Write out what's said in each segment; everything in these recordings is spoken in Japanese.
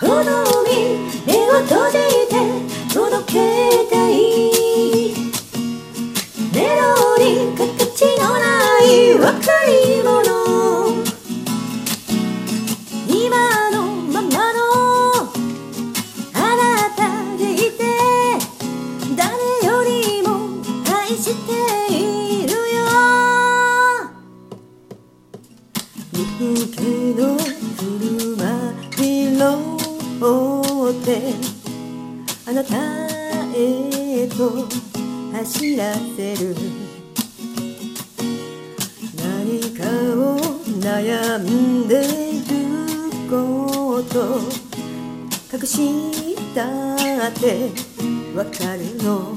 ほどに目を閉じて届けたいメロディー形のない贈り物今のままのあなたでいて誰よりも愛しているよ人気の車に乗ってあなたへと走らせる何かを悩んでること隠したってわかるの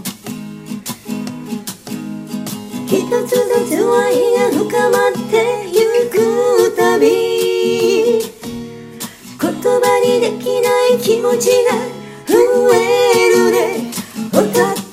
一つずつ愛が深まってゆくたび言葉にできない気持ちが増えるね